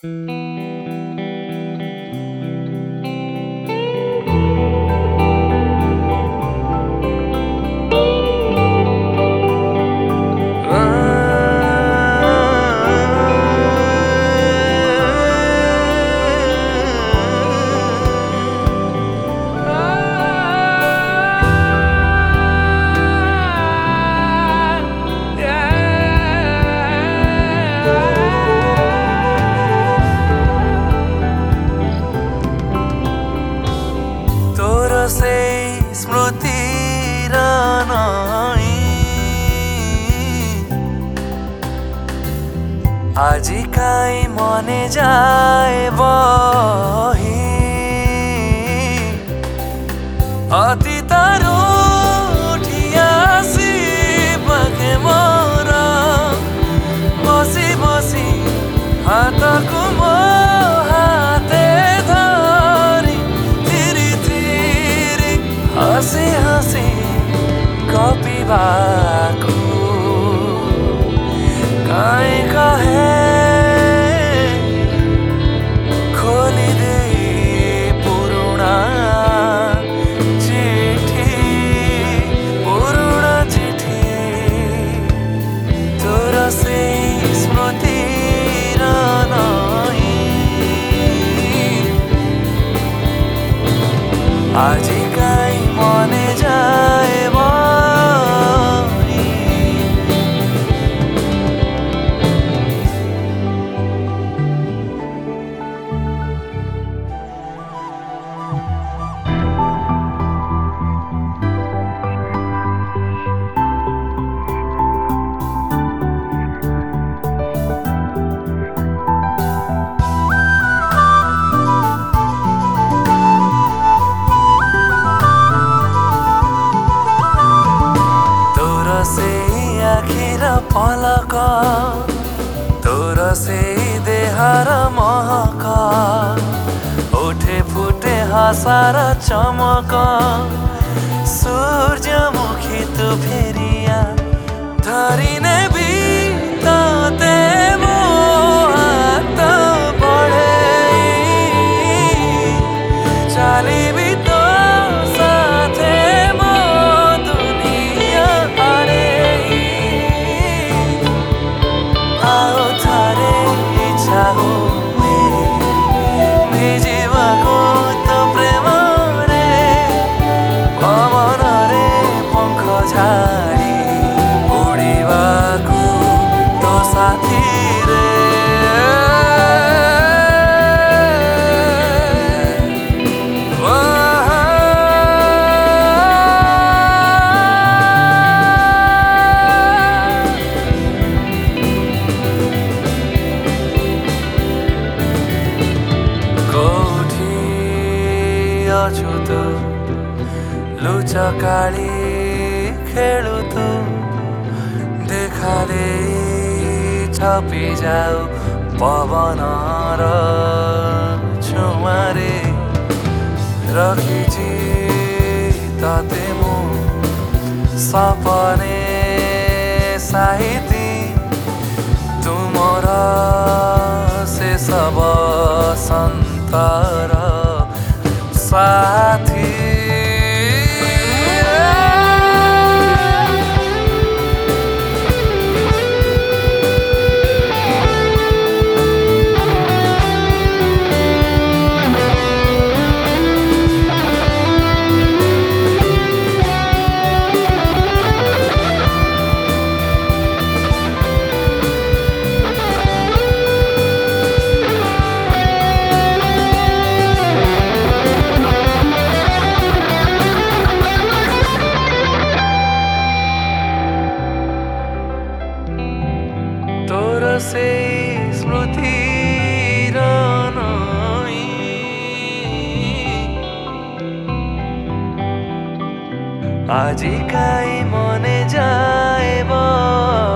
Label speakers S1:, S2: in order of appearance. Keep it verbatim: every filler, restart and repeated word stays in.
S1: আজি কাই মনে যায় বহি অতীতৰ উঠি আসি পাখে মোৰ বসি বসি হাতকো হাতে ধৰি ধীৰে ধীৰে হাসি হাসি গপিବାକୁ काई कहे खोली दे पुरुणा चिठी पुरुणा चिठी तोर से स्मृति আজি काई मने जाए पलक तोर से देहार महक उठे फुटे हसार चमक सूर्यमुखी तू फेरिया धरी नेबी तते मो हाथ बढ़े चलिबी तो साथे मो दुनिया आड़े आओ थारे इच्छा हुए भिजिबाको तो प्रेम रे पवन रे पंख झाड़ी उड़ीबाको तो साथी रे अछु तू लुचकाली खेलु तू देखाले छपी जाऊ पवन र छुमारे रखिछि तते मु सपने साहिती तुमर से सब संतर साथी तोर से स्मृति আজি काई मने जाए